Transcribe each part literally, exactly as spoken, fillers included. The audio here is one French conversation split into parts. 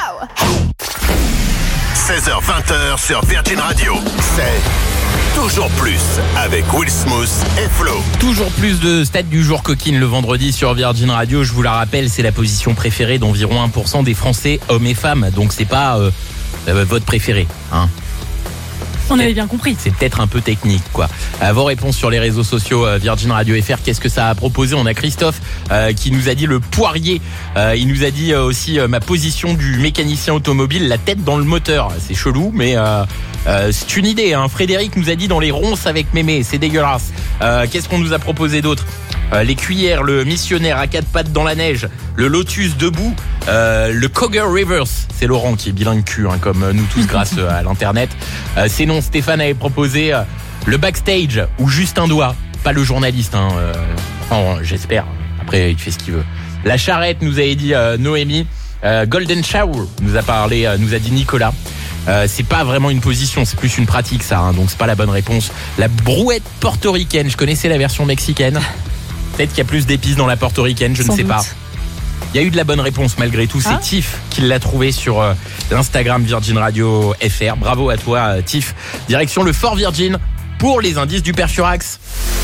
seize heures vingt sur Virgin Radio. C'est Toujours Plus avec Will Smooth et Flo. Toujours plus de stats du jour coquine le vendredi sur Virgin Radio. Je vous la rappelle, c'est la position préférée d'environ un pour cent des Français, hommes et femmes. Donc c'est pas euh, euh, votre préféré, hein. On avait bien compris. C'est peut-être un peu technique, quoi. Euh, vos réponses sur les réseaux sociaux euh, Virgin Radio F R. Qu'est-ce que ça a proposé? On a Christophe euh, qui nous a dit le poirier. Euh, il nous a dit euh, aussi euh, ma position du mécanicien automobile, la tête dans le moteur. C'est chelou, mais euh, euh, c'est une idée, hein. Frédéric nous a dit dans les ronces avec mémé. C'est dégueulasse. Euh, qu'est-ce qu'on nous a proposé d'autre? Euh, les cuillères, le missionnaire à quatre pattes dans la neige, le lotus debout, euh, le Cogger Reverse. C'est Laurent qui est bilingue cul, hein, comme nous tous grâce à l'internet. Euh, sinon, Stéphane avait proposé euh, le backstage ou juste un doigt, pas le journaliste. Hein, euh, enfin, j'espère. Après, il fait ce qu'il veut. La charrette nous avait dit euh, Noémie. Euh, Golden Shower nous a parlé, euh, nous a dit Nicolas. Euh, c'est pas vraiment une position, c'est plus une pratique, ça. Hein, donc c'est pas la bonne réponse. La brouette portoricaine. Je connaissais la version mexicaine. Peut-être qu'il y a plus d'épices dans la portoricaine, je Sans ne sais doute. pas. Il y a eu de la bonne réponse malgré tout. C'est Ah. Tiff qui l'a trouvé sur euh, l'Instagram Virgin Radio F R. Bravo à toi, euh, Tiff. Direction le Fort Virgin pour les indices du Père Furax.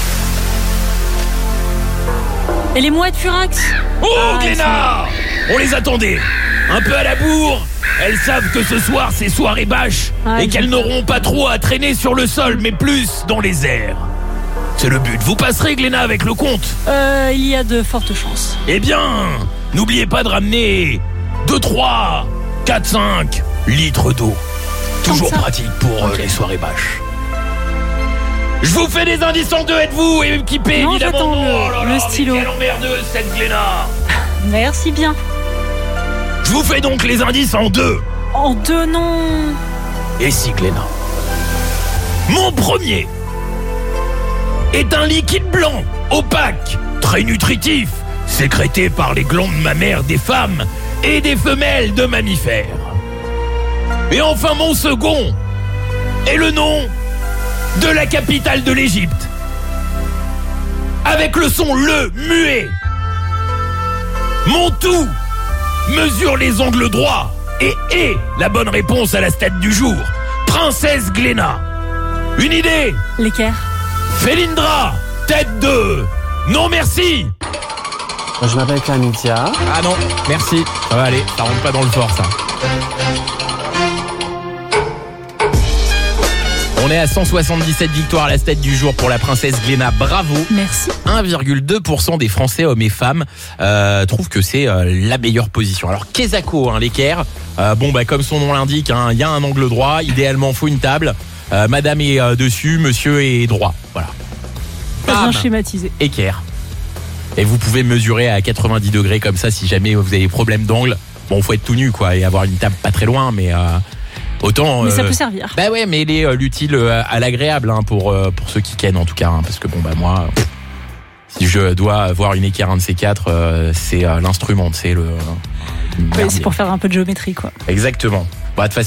Et les mouettes Furax? Oh, Ah, Glénat! On les attendait. Un peu à la bourre. Elles savent que ce soir, c'est soirée bâche. Ah, et qu'elles ils- n'auront pas trop à traîner sur le sol, mais plus dans les airs. C'est le but. Vous passerez, Glénat, avec le compte. Euh, il y a de fortes chances. Eh bien, n'oubliez pas de ramener deux, trois, quatre, cinq litres d'eau. Toujours Comme ça. pratique pour euh, Ok. les soirées bâches. Je vous fais des indices en deux, êtes-vous équipés, Non, évidemment. j'attends le- Oh là le là, mais stylo. quelle emmerdeuse, cette Glénat. Merci bien. Je vous fais donc les indices en deux. En deux noms. Et si, Glénat? Mon premier est un liquide blanc, opaque, très nutritif, sécrété par les glandes mammaires des femmes et des femelles de mammifères. Et enfin, mon second est le nom de la capitale de l'Égypte, avec le son le muet. Mon tout mesure les angles droits et est la bonne réponse à la stat du jour. Princesse Glénat. Une idée? L'équerre. Félindra, tête de... Non merci. Je m'appelle Clamitia. Ah non, merci. Ça va aller, ça rentre pas dans le fort, ça. On est à cent soixante-dix-sept victoires à la stat du jour pour la princesse Glénat. Bravo. Merci. un virgule deux pour cent des Français, hommes et femmes, euh, trouvent que c'est euh, la meilleure position. Alors, Kezako, hein, l'équerre, euh, bon, bah, comme son nom l'indique, hein, il y a un angle droit. Idéalement, faut une table. Euh, madame est euh, dessus, monsieur est droit. Voilà. Pas bien Bam. schématisé. Équerre. Et vous pouvez mesurer à quatre-vingt-dix degrés comme ça si jamais vous avez des problèmes d'angle. Bon, faut être tout nu, quoi, et avoir une table pas très loin, mais euh, autant. Mais ça euh, peut servir. Bah ouais, mais il est euh, l'utile euh, à l'agréable, hein, pour euh, pour ceux qui kennent en tout cas, hein, parce que bon bah moi, pff, si je dois avoir une équerre un de ces quatre, euh, c'est euh, l'instrument, c'est le. Ouais, c'est pour faire un peu de géométrie, quoi. Exactement. Bah, de toute façon,